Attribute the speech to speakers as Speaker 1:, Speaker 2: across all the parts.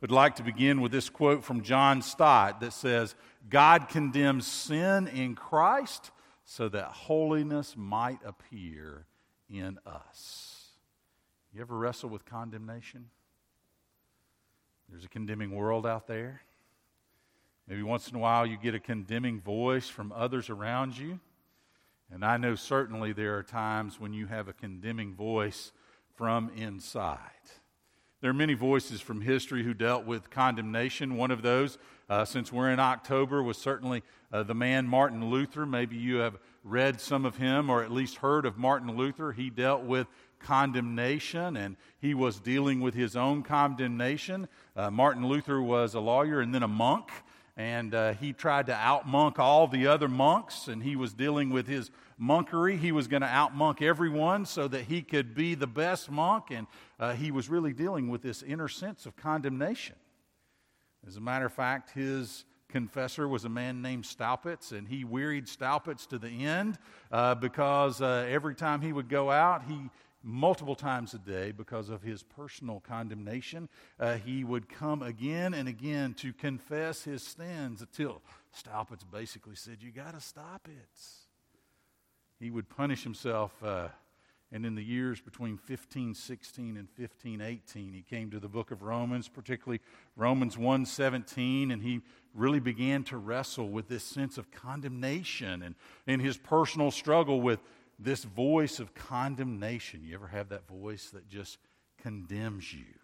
Speaker 1: would like to begin with this quote from John Stott that says, "God condemns sin in Christ so that holiness might appear in us." You ever wrestle with condemnation? There's a condemning world out there. Maybe once in a while you get a condemning voice from others around you. And I know certainly there are times when you have a condemning voice from inside. There are many voices from history who dealt with condemnation. One of those, since we're in October, was certainly the man Martin Luther. Maybe you have read some of him or at least heard of Martin Luther. He dealt with condemnation, and he was dealing with his own condemnation. Martin Luther was a lawyer and then a monk, and he tried to out-monk all the other monks, and he was dealing with his monkery. He was going to out-monk everyone so that he could be the best monk, and he was really dealing with this inner sense of condemnation. As a matter of fact, his confessor was a man named Staupitz, and he wearied Staupitz to the end because every time he would go out, multiple times a day, because of his personal condemnation, he would come again and again to confess his sins until Staupitz basically said, "You got to stop it." He would punish himself, and in the years between 1516 and 1518, he came to the book of Romans, particularly Romans 1:17, and he really began to wrestle with this sense of condemnation and in his personal struggle with this voice of condemnation. You ever have that voice that just condemns you?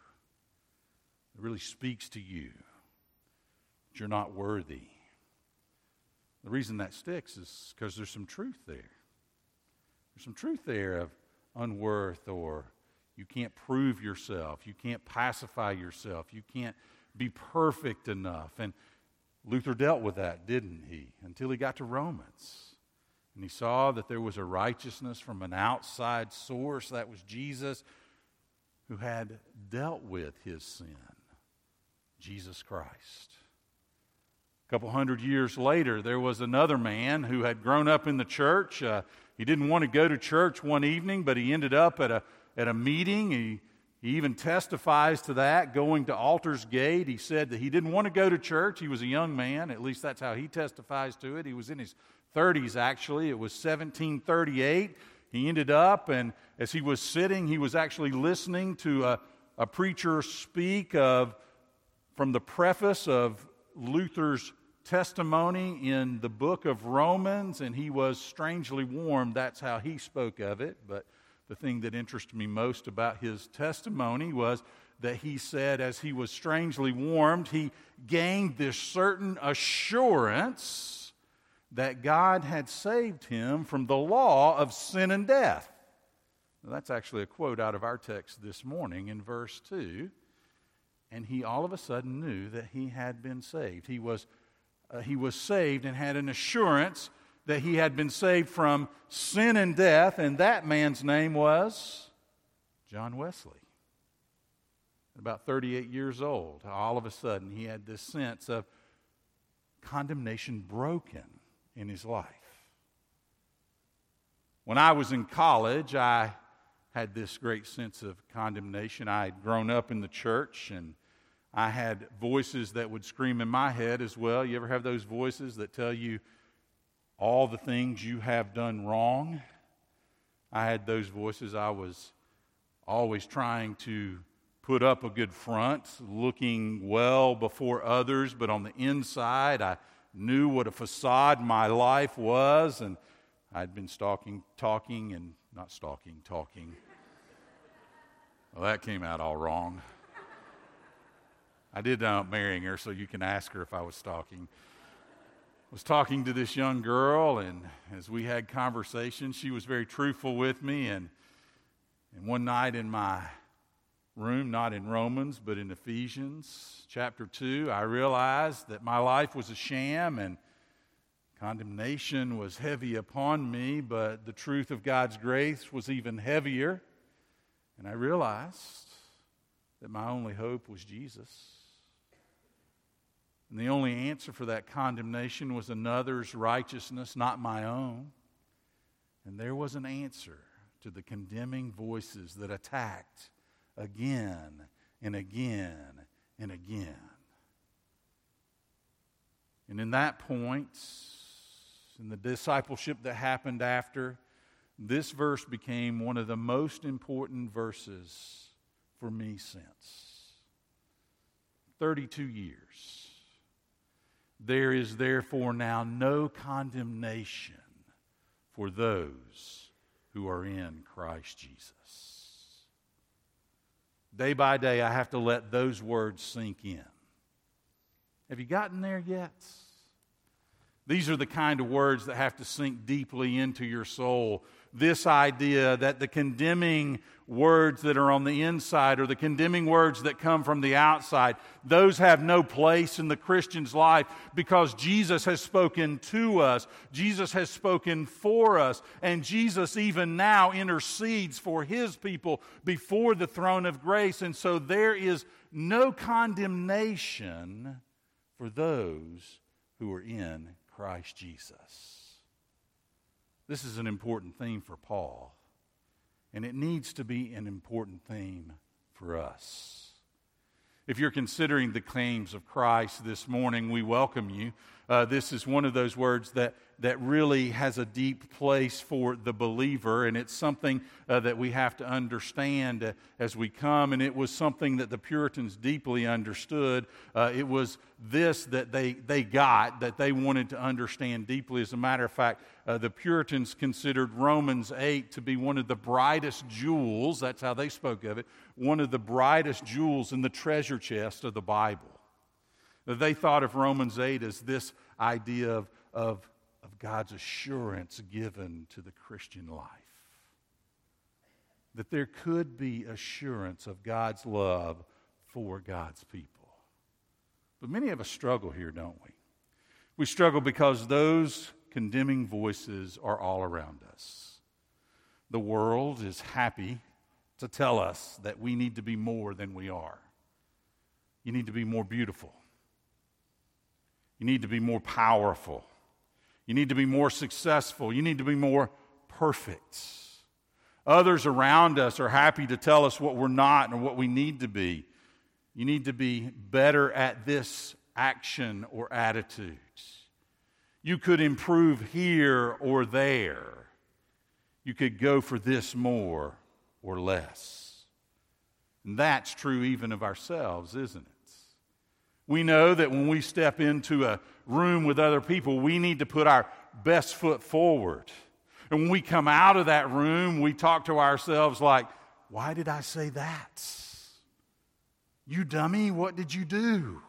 Speaker 1: It really speaks to you that you're not worthy. The reason that sticks is because there's some truth there. There's some truth there of unworth, or you can't prove yourself. You can't pacify yourself. You can't be perfect enough. And Luther dealt with that, didn't he? Until he got to Romans. And he saw that there was a righteousness from an outside source. That was Jesus, who had dealt with his sin. Jesus Christ. A couple hundred years later, there was another man who had grown up in the church. He didn't want to go to church one evening, but he ended up at a meeting. He even testifies to that, going to Altar's Gate. He said that he didn't want to go to church. He was a young man. At least that's how he testifies to it. He was in his 30s, actually. It was 1738. He ended up, and as he was sitting, he was actually listening to a preacher speak from the preface of Luther's testimony in the book of Romans, and he was strangely warmed. That's how he spoke of it. But the thing that interested me most about his testimony was that he said, as he was strangely warmed, he gained this certain assurance that God had saved him from the law of sin and death. Now, that's actually a quote out of our text this morning in verse 2. And he all of a sudden knew that he had been saved. He was saved and had an assurance that he had been saved from sin and death, and that man's name was John Wesley. At about 38 years old, all of a sudden he had this sense of condemnation broken in his life. When I was in college, I had this great sense of condemnation. I had grown up in the church, and I had voices that would scream in my head as well. You ever have those voices that tell you all the things you have done wrong? I had those voices. I was always trying to put up a good front, looking well before others, but on the inside, I knew what a facade my life was, and I'd been talking. Well, that came out all wrong. I did end up marrying her, so you can ask her if I was stalking. I was talking to this young girl, and as we had conversations, she was very truthful with me, and one night in my room, not in Romans, but in Ephesians chapter 2, I realized that my life was a sham and condemnation was heavy upon me, but the truth of God's grace was even heavier. And I realized that my only hope was Jesus. And the only answer for that condemnation was another's righteousness, not my own. And there was an answer to the condemning voices that attacked again and again and again. And in that point, in the discipleship that happened after, this verse became one of the most important verses for me since 32 years. There is therefore now no condemnation for those who are in Christ Jesus. Day by day, I have to let those words sink in. Have you gotten there yet? These are the kind of words that have to sink deeply into your soul. This idea that the condemning words that are on the inside or the condemning words that come from the outside, those have no place in the Christian's life because Jesus has spoken to us. Jesus has spoken for us. And Jesus even now intercedes for His people before the throne of grace. And so there is no condemnation for those who are in Christ Jesus. This is an important theme for Paul, and it needs to be an important theme for us. If you're considering the claims of Christ this morning, we welcome you. This is one of those words that really has a deep place for the believer, and it's something that we have to understand as we come, and it was something that the Puritans deeply understood. It was this that they got, that they wanted to understand deeply. As a matter of fact, the Puritans considered Romans 8 to be one of the brightest jewels, that's how they spoke of it, one of the brightest jewels in the treasure chest of the Bible. They thought of Romans 8 as this idea of God's assurance given to the Christian life. That there could be assurance of God's love for God's people. But many of us struggle here, don't we? We struggle because those condemning voices are all around us. The world is happy to tell us that we need to be more than we are. You need to be more beautiful. You need to be more powerful. You need to be more successful. You need to be more perfect. Others around us are happy to tell us what we're not and what we need to be. You need to be better at this action or attitude. You could improve here or there. You could go for this more or less. And that's true even of ourselves, isn't it? We know that when we step into a room with other people, we need to put our best foot forward. And when we come out of that room, we talk to ourselves like, why did I say that? You dummy, what did you do?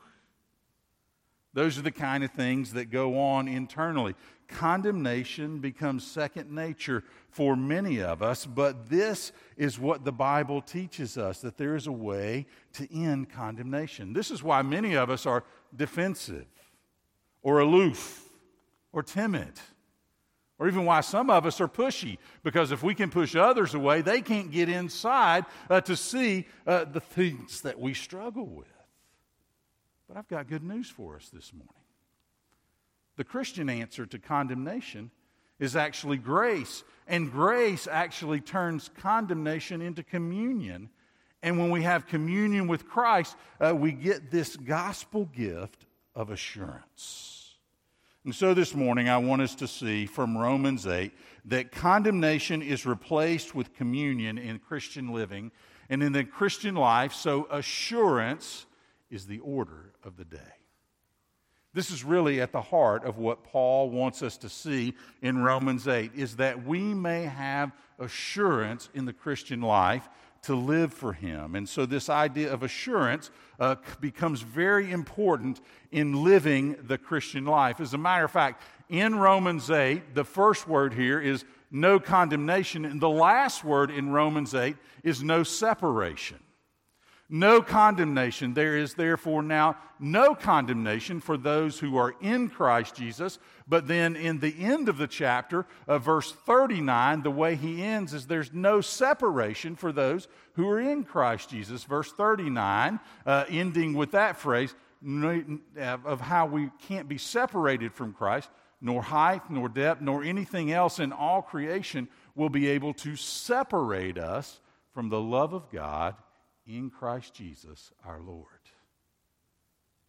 Speaker 1: Those are the kind of things that go on internally. Condemnation becomes second nature for many of us, but this is what the Bible teaches us, that there is a way to end condemnation. This is why many of us are defensive or aloof or timid, or even why some of us are pushy, because if we can push others away, they can't get inside to see the things that we struggle with. But I've got good news for us this morning. The Christian answer to condemnation is actually grace. And grace actually turns condemnation into communion. And when we have communion with Christ, we get this gospel gift of assurance. And so this morning I want us to see from Romans 8 that condemnation is replaced with communion in Christian living and in the Christian life, so assurance is the order of the day. This is really at the heart of what Paul wants us to see in Romans 8, is that we may have assurance in the Christian life to live for Him. And so this idea of assurance becomes very important in living the Christian life. As a matter of fact, in Romans 8, the first word here is no condemnation, and the last word in Romans 8 is no separation. No condemnation. There is therefore now no condemnation for those who are in Christ Jesus. But then in the end of the chapter, verse 39, the way he ends is there's no separation for those who are in Christ Jesus. Verse 39, ending with that phrase of how we can't be separated from Christ, nor height, nor depth, nor anything else in all creation will be able to separate us from the love of God in Christ Jesus our Lord.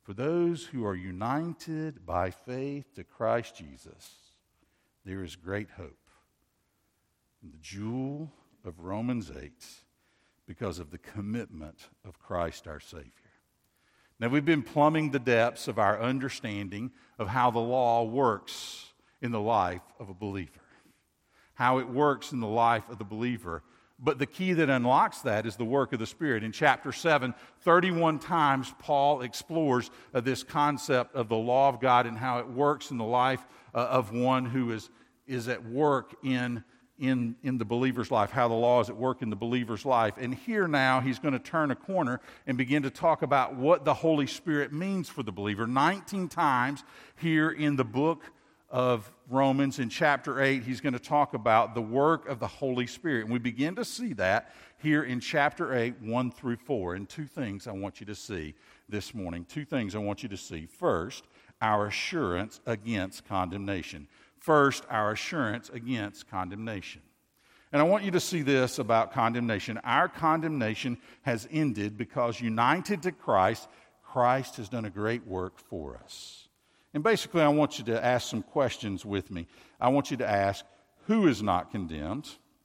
Speaker 1: For those who are united by faith to Christ Jesus, there is great hope. And the jewel of Romans 8, because of the commitment of Christ our Savior. Now, we've been plumbing the depths of our understanding of how the law works in the life of a believer, how it works in the life of the believer. But the key that unlocks that is the work of the Spirit. In chapter 7, 31 times Paul explores this concept of the law of God and how it works in the life of one who is at work in the believer's life, how the law is at work in the believer's life. And here now he's going to turn a corner and begin to talk about what the Holy Spirit means for the believer. 19 times here in the book of Romans, in chapter 8, he's going to talk about the work of the Holy Spirit. And we begin to see that here in chapter 8, 1 through 4. And two things I want you to see this morning. Two things I want you to see. First, our assurance against condemnation. First, our assurance against condemnation. And I want you to see this about condemnation. Our condemnation has ended because united to Christ, Christ has done a great work for us. And basically, I want you to ask some questions with me. I want you to ask, who is not condemned?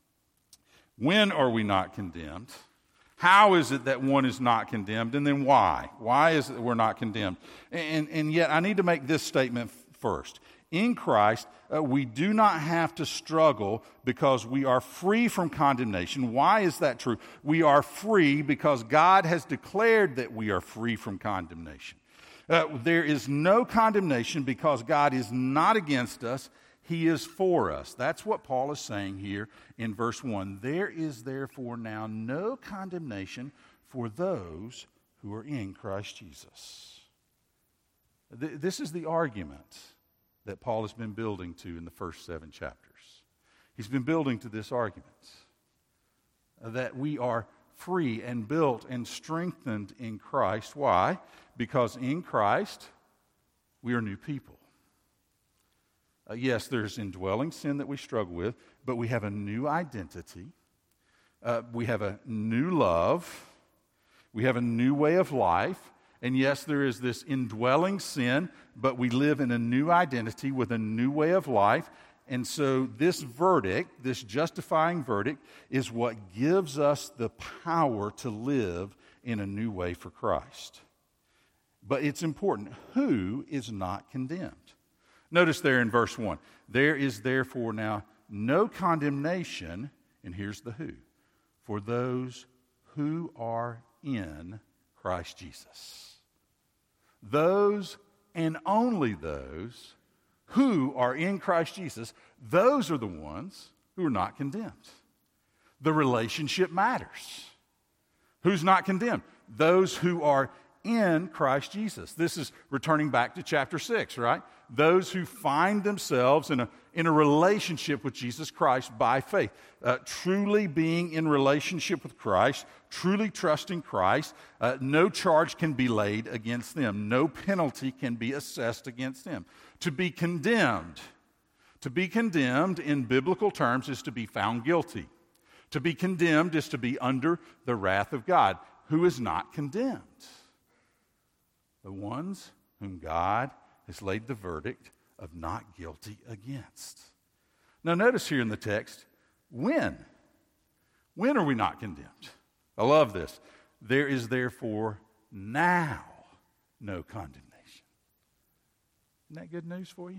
Speaker 1: When are we not condemned? How is it that one is not condemned? And then why? Why is it that we're not condemned? And yet, I need to make this statement first. In Christ, we do not have to struggle because we are free from condemnation. Why is that true? We are free because God has declared that we are free from condemnation. There is no condemnation because God is not against us. He is for us. That's what Paul is saying here in verse 1. There is therefore now no condemnation for those who are in Christ Jesus. This is the argument that Paul has been building to in the first 7 chapters. He's been building to this argument that we are free and built and strengthened in Christ. Why? Because in Christ, we are new people. Yes, there's indwelling sin that we struggle with, but we have a new identity. We have a new love. We have a new way of life. And yes, there is this indwelling sin, but we live in a new identity with a new way of life. And so this verdict, this justifying verdict, is what gives us the power to live in a new way for Christ. But it's important. Who is not condemned? Notice there in verse 1, there is therefore now no condemnation, and here's the who, for those who are in Christ Jesus. Those and only those who are in Christ Jesus, those are the ones who are not condemned. The relationship matters. Who's not condemned? Those who are in Christ Jesus. This is returning back to chapter 6, right? Those who find themselves in a relationship with Jesus Christ by faith. Truly being in relationship with Christ, truly trusting Christ, no charge can be laid against them. No penalty can be assessed against them. To be condemned in biblical terms is to be found guilty. To be condemned is to be under the wrath of God. Who is not condemned? The ones whom God has laid the verdict of not guilty against. Now notice here in the text, when? When are we not condemned? I love this. There is therefore now no condemnation. Isn't that good news for you?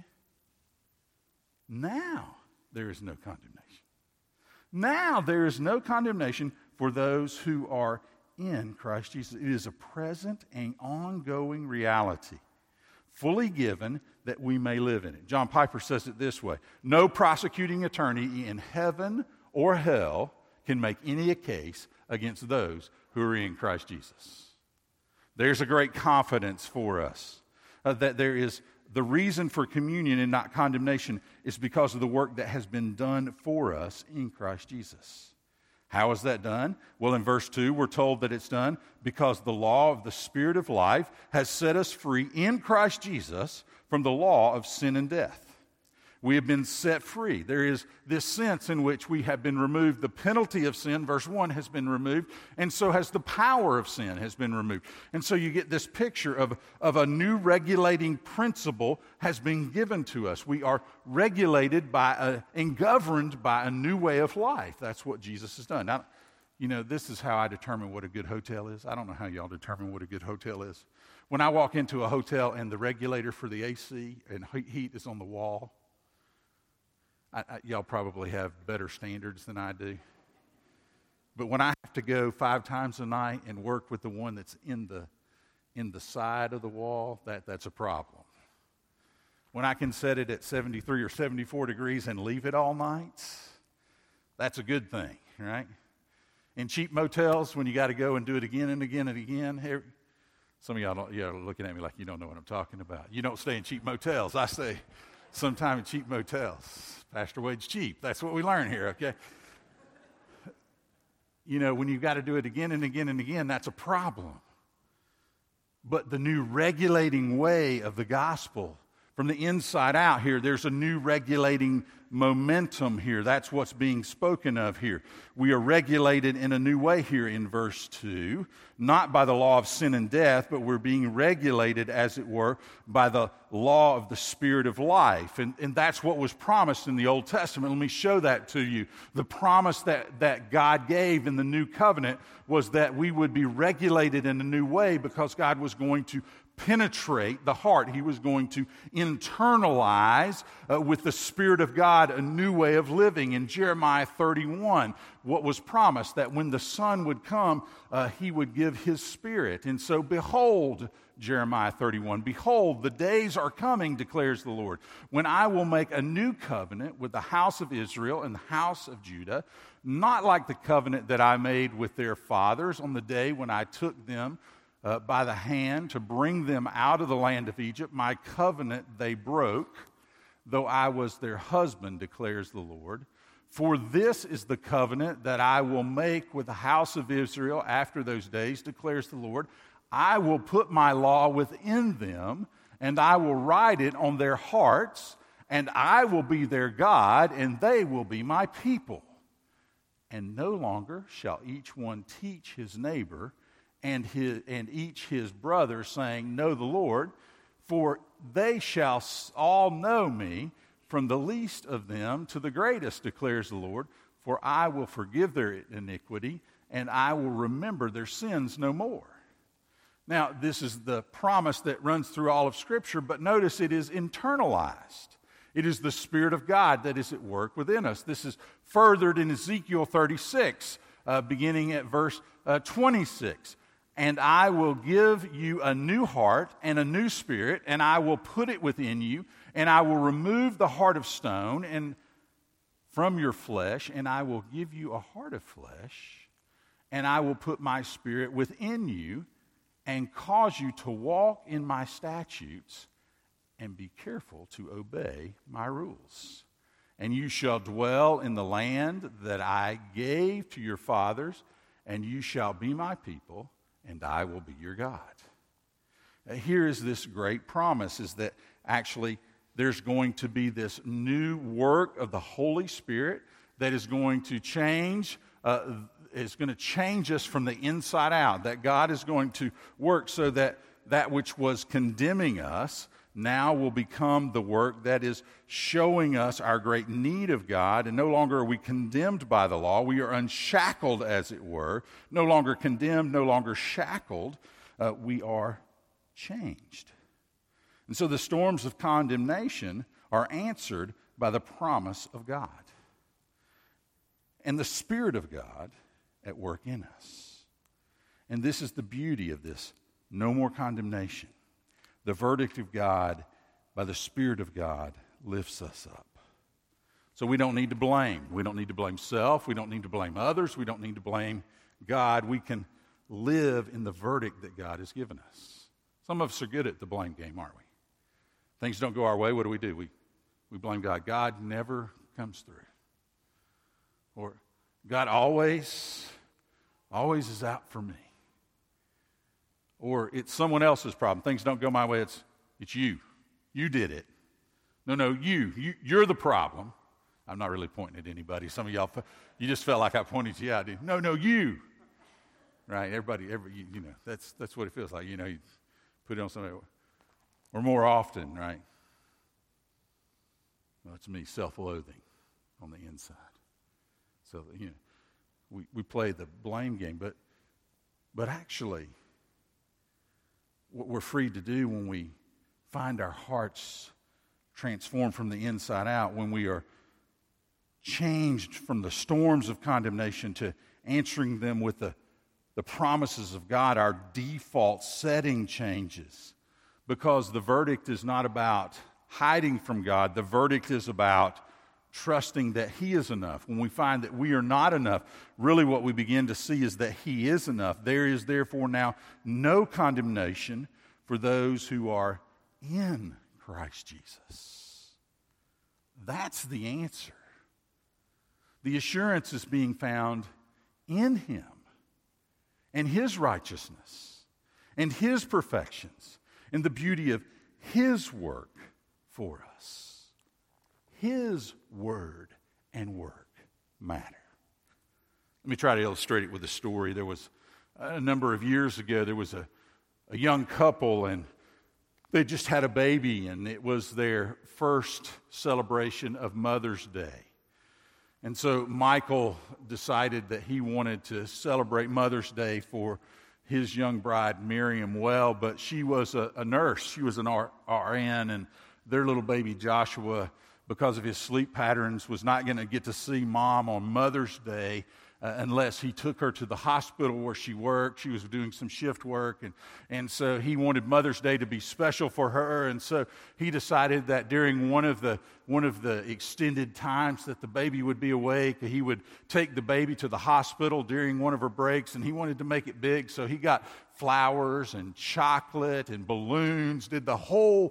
Speaker 1: Now there is no condemnation. Now there is no condemnation for those who are in Christ Jesus. It is a present and ongoing reality, fully given that we may live in it. John Piper says it this way: no prosecuting attorney in heaven or hell can make any case against those who are in Christ Jesus. There's a great confidence for us that there is the reason for communion and not condemnation is because of the work that has been done for us in Christ Jesus. How is that done? Well, in verse 2, we're told that it's done because the law of the Spirit of life has set us free in Christ Jesus from the law of sin and death. We have been set free. There is this sense in which we have been removed. The penalty of sin, verse 1, has been removed, and so has the power of sin has been removed. And so you get this picture of a new regulating principle has been given to us. We are regulated and governed by a new way of life. That's what Jesus has done. Now, this is how I determine what a good hotel is. I don't know how y'all determine what a good hotel is. When I walk into a hotel and the regulator for the AC and heat is on the wall, y'all probably have better standards than I do. But when I have to go 5 times a night and work with the one that's in the side of the wall, that's a problem. When I can set it at 73 or 74 degrees and leave it all night, that's a good thing, right? In cheap motels, when you got to go and do it again and again and again, some of y'all are looking at me like you don't know what I'm talking about. You don't stay in cheap motels. I stay sometime in cheap motels. Pastor Wade's cheap. That's what we learn here, okay? When you've got to do it again and again and again, that's a problem. But the new regulating way of the gospel, from the inside out here, there's a new regulating momentum here. That's what's being spoken of here. We are regulated in a new way here in verse 2, not by the law of sin and death, but we're being regulated, as it were, by the law of the Spirit of life. And that's what was promised in the Old Testament. Let me show that to you. The promise that God gave in the new covenant was that we would be regulated in a new way because God was going to penetrate the heart. He was going to internalize with the Spirit of God a new way of living. In Jeremiah 31, what was promised, that when the Son would come, He would give His Spirit. And so behold, Jeremiah 31, behold, the days are coming, declares the Lord, when I will make a new covenant with the house of Israel and the house of Judah, not like the covenant that I made with their fathers on the day when I took them by the hand to bring them out of the land of Egypt. My covenant they broke, though I was their husband, declares the Lord. For this is the covenant that I will make with the house of Israel after those days, declares the Lord. I will put my law within them, and I will write it on their hearts, and I will be their God, and they will be my people. And no longer shall each one teach his neighbor and each his brother, saying, Know the Lord, for they shall all know me, from the least of them to the greatest, declares the Lord. For I will forgive their iniquity, and I will remember their sins no more. Now, this is the promise that runs through all of Scripture, but notice it is internalized. It is the Spirit of God that is at work within us. This is furthered in Ezekiel 36, beginning at verse 26. And I will give you a new heart and a new spirit, and I will put it within you, and I will remove the heart of stone and from your flesh, and I will give you a heart of flesh, and I will put my spirit within you and cause you to walk in my statutes and be careful to obey my rules. And you shall dwell in the land that I gave to your fathers, and you shall be my people, and I will be your God. Here is this great promise, is that actually there's going to be this new work of the Holy Spirit that is going to change us from the inside out, that God is going to work so that that which was condemning us now will become the work that is showing us our great need of God. And no longer are we condemned by the law. We are unshackled, as it were. No longer condemned, no longer shackled. We are changed. And so the storms of condemnation are answered by the promise of God and the Spirit of God at work in us. And this is the beauty of this. No more condemnation. The verdict of God by the Spirit of God lifts us up. So we don't need to blame. We don't need to blame self. We don't need to blame others. We don't need to blame God. We can live in the verdict that God has given us. Some of us are good at the blame game, aren't we? Things don't go our way. What do? We blame God. God never comes through. Or God always is out for me. Or it's someone else's problem. Things don't go my way. It's you. You did it. No, you're the problem. I'm not really pointing at anybody. Some of y'all, you just felt like I pointed you out. No, you. Right? Everybody, that's what it feels like. You put it on somebody. Or more often, right? Well, it's me, self-loathing on the inside. So, we play the blame game, but actually, what we're free to do when we find our hearts transformed from the inside out, when we are changed from the storms of condemnation to answering them with the promises of God, our default setting changes. Because the verdict is not about hiding from God. The verdict is about trusting that He is enough. When we find that we are not enough, really what we begin to see is that He is enough. There is therefore now no condemnation for those who are in Christ Jesus. That's the answer. The assurance is being found in Him and His righteousness and His perfections and the beauty of His work for us. His word and work matter. Let me try to illustrate it with a story. There was a number of years ago, there was a young couple, and they just had a baby, and it was their first celebration of Mother's Day. And so Michael decided that he wanted to celebrate Mother's Day for his young bride, Miriam, well, but she was a nurse. She was an RN, and their little baby, Joshua, because of his sleep patterns, was not going to get to see Mom on Mother's Day unless he took her to the hospital where she worked. She was doing some shift work, and so he wanted Mother's Day to be special for her, and so he decided that during one of the extended times that the baby would be awake, he would take the baby to the hospital during one of her breaks, and he wanted to make it big, so he got flowers and chocolate and balloons, did the whole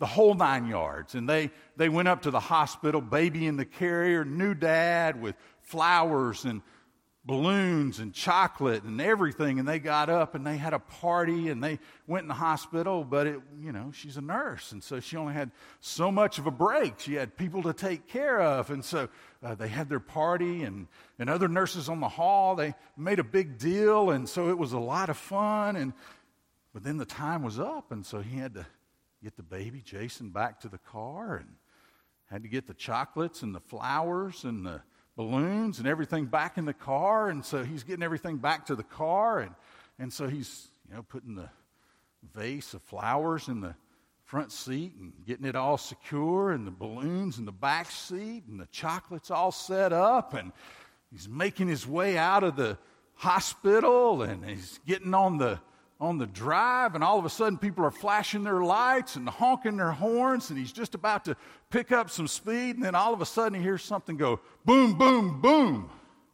Speaker 1: 9 yards. And they went up to the hospital, baby in the carrier, new dad with flowers and balloons and chocolate and everything. And they got up and they had a party and they went in the hospital. But she's a nurse, and so she only had so much of a break. She had people to take care of, and so they had their party and other nurses on the hall. They made a big deal, and so it was a lot of fun. But then the time was up, and so he had to get the baby, Jason, back to the car, and had to get the chocolates and the flowers and the balloons and everything back in the car. And so he's getting everything back to the car, and so he's putting the vase of flowers in the front seat and getting it all secure, and the balloons in the back seat, and the chocolates all set up, and he's making his way out of the hospital, and he's getting on the drive, and all of a sudden people are flashing their lights and honking their horns, and he's just about to pick up some speed, and then all of a sudden he hears something go boom, boom, boom.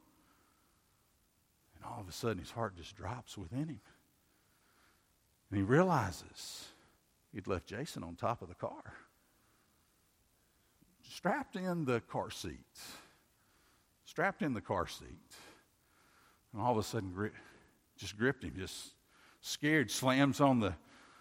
Speaker 1: And all of a sudden his heart just drops within him. And he realizes he'd left Jason on top of the car, strapped in the car seat. And all of a sudden just gripped him, just scared, slams on the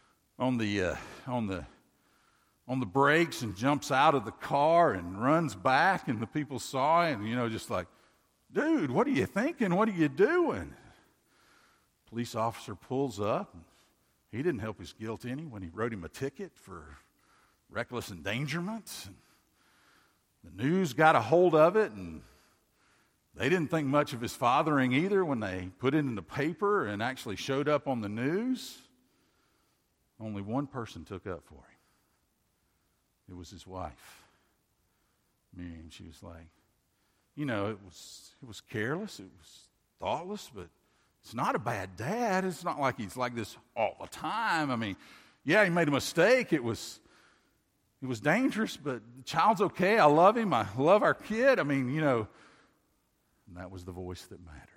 Speaker 1: brakes and jumps out of the car and runs back, and the people saw him, just like, dude, what are you thinking? What are you doing? Police officer pulls up. And he didn't help his guilt any when he wrote him a ticket for reckless endangerment. And the news got a hold of it, and they didn't think much of his fathering either when they put it in the paper and actually showed up on the news. Only one person took up for him. It was his wife, Miriam. She was like, it was careless, it was thoughtless, but it's not a bad dad. It's not like he's like this all the time. I mean, yeah, he made a mistake. It was dangerous, but the child's okay. I love him. I love our kid. I mean, and that was the voice that mattered.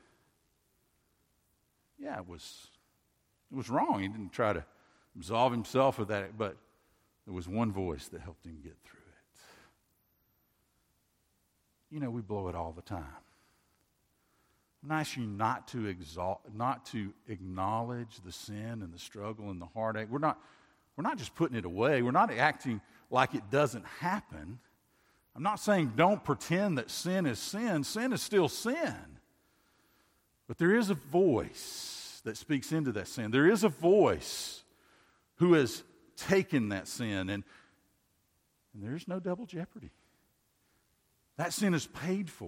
Speaker 1: Yeah, it was wrong. He didn't try to absolve himself of that, but there was one voice that helped him get through it. We blow it all the time. I'm not asking you not to acknowledge the sin and the struggle and the heartache. We're not just putting it away. We're not acting like it doesn't happen. I'm not saying don't pretend that sin is sin. Sin is still sin. But there is a voice that speaks into that sin. There is a voice who has taken that sin, and there's no double jeopardy. That sin is paid for.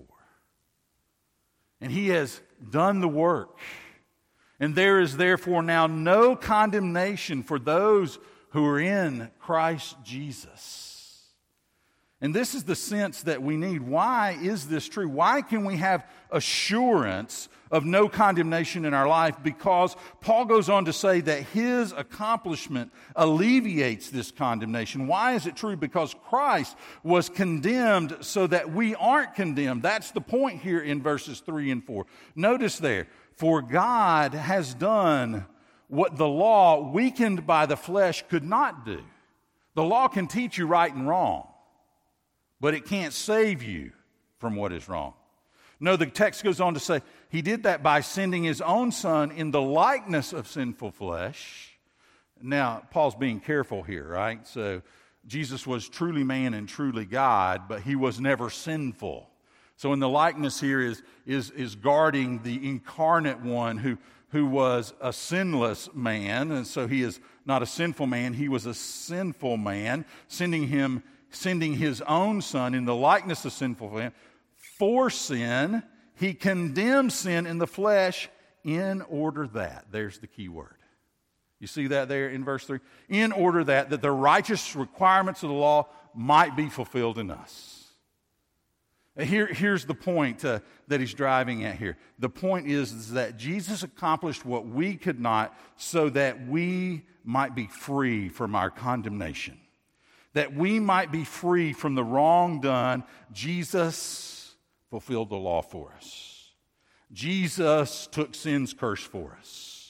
Speaker 1: And He has done the work. And there is therefore now no condemnation for those who are in Christ Jesus. And this is the sense that we need. Why is this true? Why can we have assurance of no condemnation in our life? Because Paul goes on to say that His accomplishment alleviates this condemnation. Why is it true? Because Christ was condemned so that we aren't condemned. That's the point here in verses 3 and 4. Notice there, for God has done what the law, weakened by the flesh, could not do. The law can teach you right and wrong, but it can't save you from what is wrong. No, the text goes on to say He did that by sending His own Son in the likeness of sinful flesh. Now, Paul's being careful here, right? So Jesus was truly man and truly God, but He was never sinful. So in the likeness here is guarding the incarnate one who was a sinless man, and so He is not a sinful man. He was a sinful man, sending His own Son in the likeness of sinful man for sin. He condemned sin in the flesh in order that, there's the key word. You see that there in verse 3? In order that the righteous requirements of the law might be fulfilled in us. Here's the point that he's driving at here. The point is that Jesus accomplished what we could not so that we might be free from our condemnation. That we might be free from the wrong done. Jesus fulfilled the law for us. Jesus took sin's curse for us.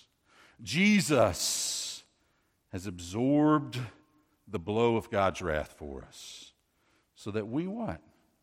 Speaker 1: Jesus has absorbed the blow of God's wrath for us. So that we what?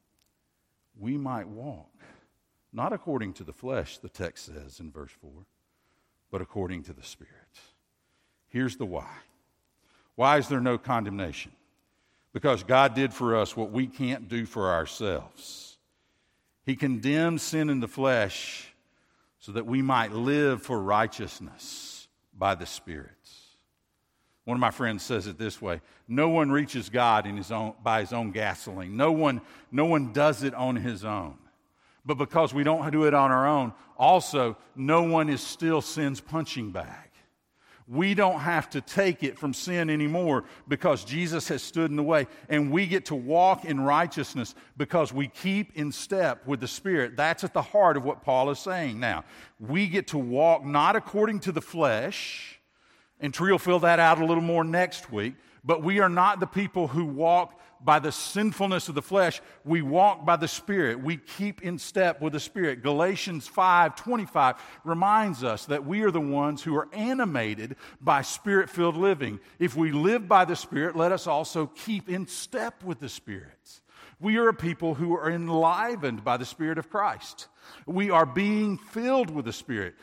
Speaker 1: We might walk, not according to the flesh, the text says in verse 4, but according to the Spirit. Here's the why. Why is there no condemnation? Because God did for us what we can't do for ourselves. He condemned sin in the flesh so that we might live for righteousness by the Spirit. One of my friends says it this way: no one reaches God by his own gasoline. No one does it on his own. But because we don't do it on our own, also, no one is still sin's punching bag. We don't have to take it from sin anymore because Jesus has stood in the way. And we get to walk in righteousness because we keep in step with the Spirit. That's at the heart of what Paul is saying now. We get to walk not according to the flesh, and Tree will fill that out a little more next week, but we are not the people who walk by the sinfulness of the flesh. We walk by the Spirit. We keep in step with the Spirit. Galatians 5:25 reminds us that we are the ones who are animated by Spirit-filled living. If we live by the Spirit, let us also keep in step with the Spirit. We are a people who are enlivened by the Spirit of Christ. We are being filled with the Spirit.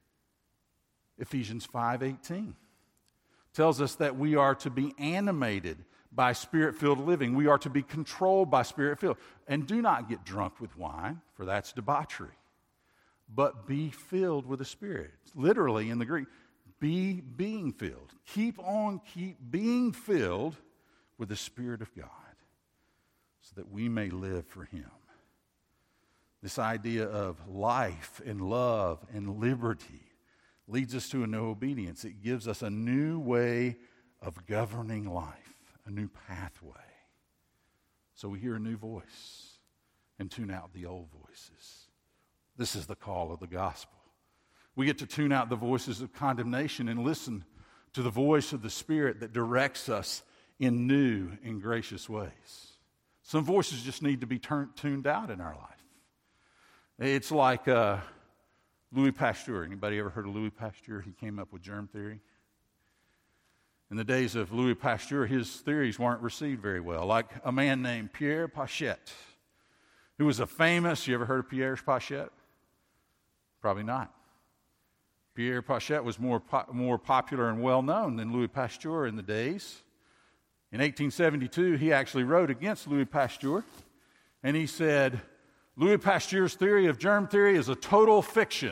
Speaker 1: Ephesians 5:18 tells us that we are to be animated by Spirit-filled living. We are to be controlled by Spirit-filled. And do not get drunk with wine, for that's debauchery. But be filled with the Spirit. Literally in the Greek, be being filled. Keep being filled with the Spirit of God so that we may live for Him. This idea of life and love and liberty leads us to a new obedience. It gives us a new way of governing life, a new pathway. So we hear a new voice and tune out the old voices. This is the call of the gospel. We get to tune out the voices of condemnation and listen to the voice of the Spirit that directs us in new and gracious ways. Some voices just need to be tuned out in our life. It's like Louis Pasteur. Anybody ever heard of Louis Pasteur? He came up with germ theory. In the days of Louis Pasteur, his theories weren't received very well. Like a man named Pierre Pachet, who was a famous, you ever heard of Pierre Pachet? Probably not. Pierre Pachet was more popular and well-known than Louis Pasteur in the days. In 1872, he actually wrote against Louis Pasteur, and he said, Louis Pasteur's theory of germ theory is a total fiction.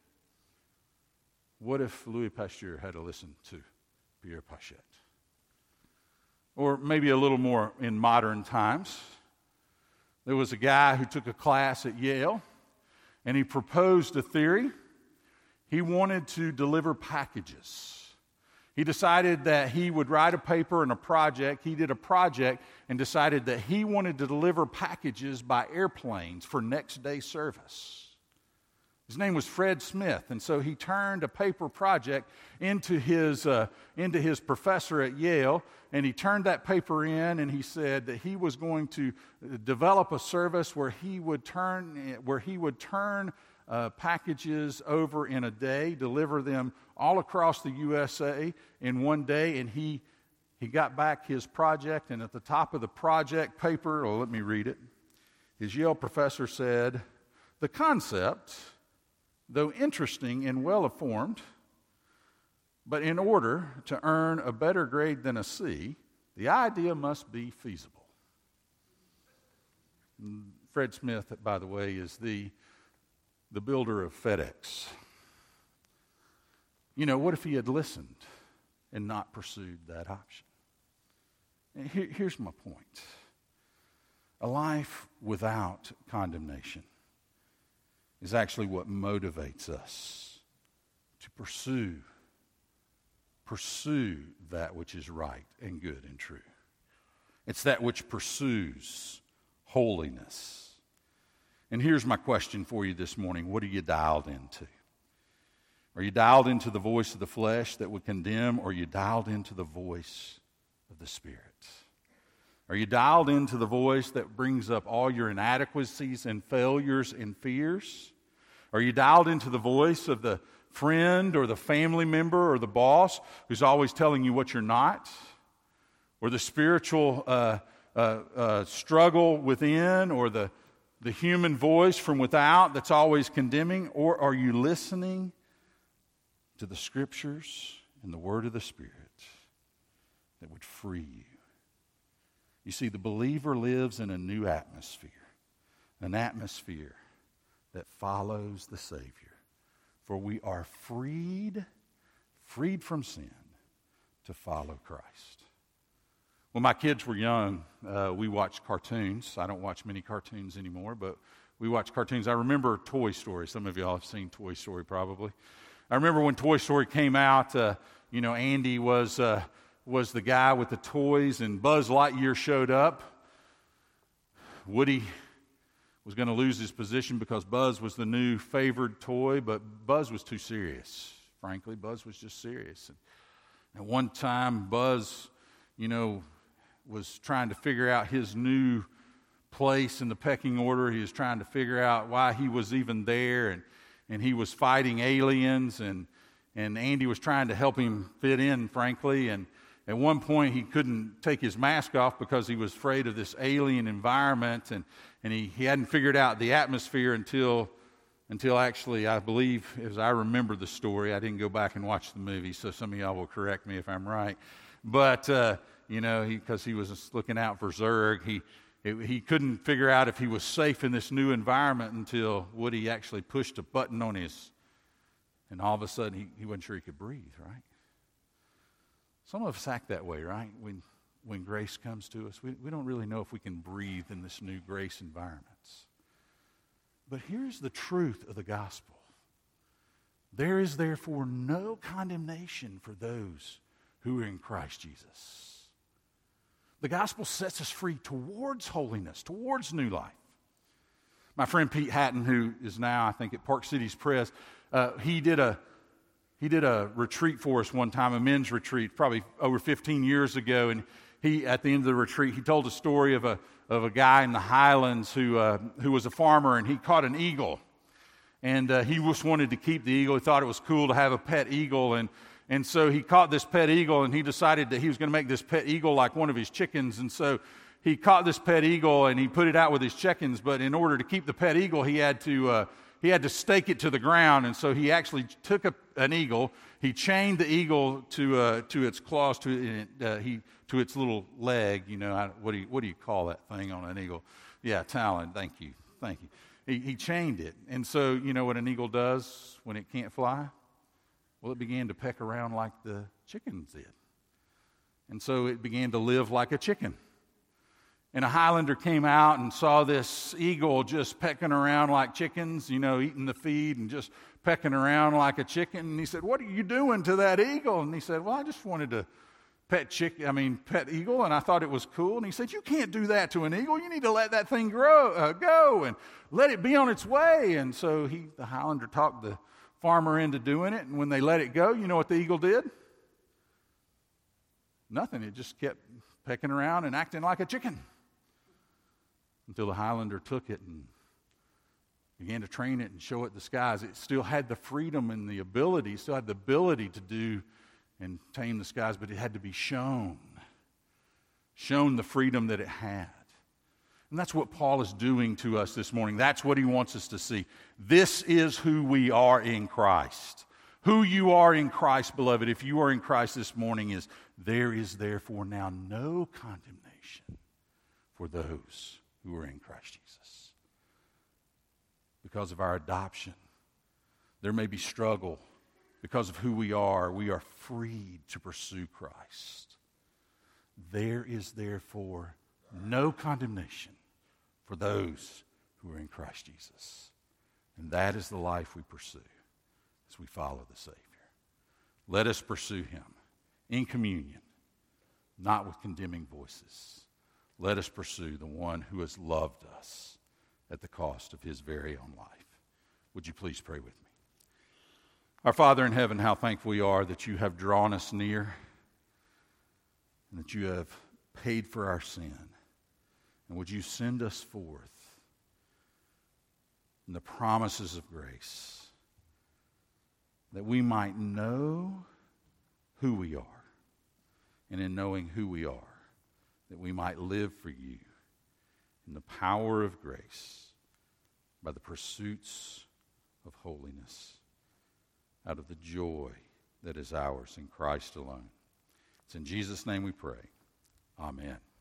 Speaker 1: What if Louis Pasteur had to listen to Pierre Pachet? Or maybe a little more in modern times. There was a guy who took a class at Yale, and he proposed a theory. He wanted to deliver packages. He decided that he would write a paper and a project. He did a project and decided that he wanted to deliver packages by airplanes for next day service. His name was Fred Smith, and so he turned a paper project into his professor at Yale, and he turned that paper in, and he said that he was going to develop a service where he would turn packages over in a day, deliver them all across the USA in one day, and he got back his project, and at the top of the project paper, let me read it, his Yale professor said, "The concept, though interesting and well-informed, but in order to earn a better grade than a C, the idea must be feasible." Fred Smith, by the way, is the builder of FedEx. You know, what if he had listened and not pursued that option? And here's my point. A life without condemnation is actually what motivates us to pursue that which is right and good and true. It's that which pursues holiness. And here's my question for you this morning. What are you dialed into? Are you dialed into the voice of the flesh that would condemn, or are you dialed into the voice of the Spirit? Are you dialed into the voice that brings up all your inadequacies and failures and fears? Are you dialed into the voice of the friend or the family member or the boss who's always telling you what you're not? Or the spiritual struggle within, or the human voice from without that's always condemning? Or are you listening to the Scriptures and the Word of the Spirit that would free you? You see, the believer lives in a new atmosphere, an atmosphere that follows the Savior. For we are freed from sin to follow Christ. When my kids were young, we watched cartoons. I don't watch many cartoons anymore, but we watched cartoons. I remember Toy Story. Some of y'all have seen Toy Story probably. I remember when Toy Story came out, Andy was the guy with the toys, and Buzz Lightyear showed up. Woody was going to lose his position because Buzz was the new favored toy, but Buzz was too serious. Frankly, Buzz was just serious. And one time, Buzz, was trying to figure out his new place in the pecking order. He was trying to figure out why he was even there, and he was fighting aliens, and Andy was trying to help him fit in, frankly, and at one point he couldn't take his mask off because he was afraid of this alien environment, and he hadn't figured out the atmosphere until actually, I believe, as I remember the story, I didn't go back and watch the movie, so some of y'all will correct me if I'm right, but because he was looking out for Zurg, he couldn't figure out if he was safe in this new environment until Woody actually pushed a button on and all of a sudden he wasn't sure he could breathe, right? Some of us act that way, right? When grace comes to us, we don't really know if we can breathe in this new grace environment. But here's the truth of the gospel. There is therefore no condemnation for those who are in Christ Jesus. The gospel sets us free towards holiness, towards new life. My friend Pete Hatton, who is now, I think, at Park Cities Press, he did a retreat for us one time, a men's retreat, probably over 15 years ago. And he, at the end of the retreat, he told a story of a guy in the Highlands who was a farmer, and he caught an eagle. And he just wanted to keep the eagle. He thought it was cool to have a pet eagle. And so he caught this pet eagle, and he decided that he was going to make this pet eagle like one of his chickens. And so he caught this pet eagle, and he put it out with his chickens. But in order to keep the pet eagle, he had to stake it to the ground. And so he actually took an eagle, he chained the eagle to its claws, to its little leg. You know, what do you call that thing on an eagle? Yeah, talon. Thank you. He chained it. And so, you know what an eagle does when it can't fly? Well, it began to peck around like the chickens did. And so it began to live like a chicken. And a Highlander came out and saw this eagle just pecking around like chickens, you know, eating the feed and just pecking around like a chicken. And he said, "What are you doing to that eagle?" And he said, "Well, I just wanted to pet eagle, and I thought it was cool." And he said, "You can't do that to an eagle. You need to let that thing go and let it be on its way." And so the Highlander talked the farmer into doing it. And when they let it go, you know what the eagle did? Nothing. It just kept pecking around and acting like a chicken until the Highlander took it and began to train it and show it the skies. It still had the freedom and the ability, to do and tame the skies, but it had to be shown the freedom that it had. And that's what Paul is doing to us this morning. That's what he wants us to see. This is who we are in Christ. Who you are in Christ, beloved, if you are in Christ this morning, is there is therefore now no condemnation for those who are in Christ Jesus. Because of our adoption, there may be struggle. Because of who we are freed to pursue Christ. There is therefore no condemnation for those who are in Christ Jesus. And that is the life we pursue as we follow the Savior. Let us pursue him in communion, not with condemning voices. Let us pursue the one who has loved us at the cost of his very own life. Would you please pray with me? Our Father in heaven, how thankful we are that you have drawn us near and that you have paid for our sin. And would you send us forth in the promises of grace that we might know who we are, and in knowing who we are, that we might live for you in the power of grace by the pursuits of holiness, out of the joy that is ours in Christ alone. It's in Jesus' name we pray. Amen.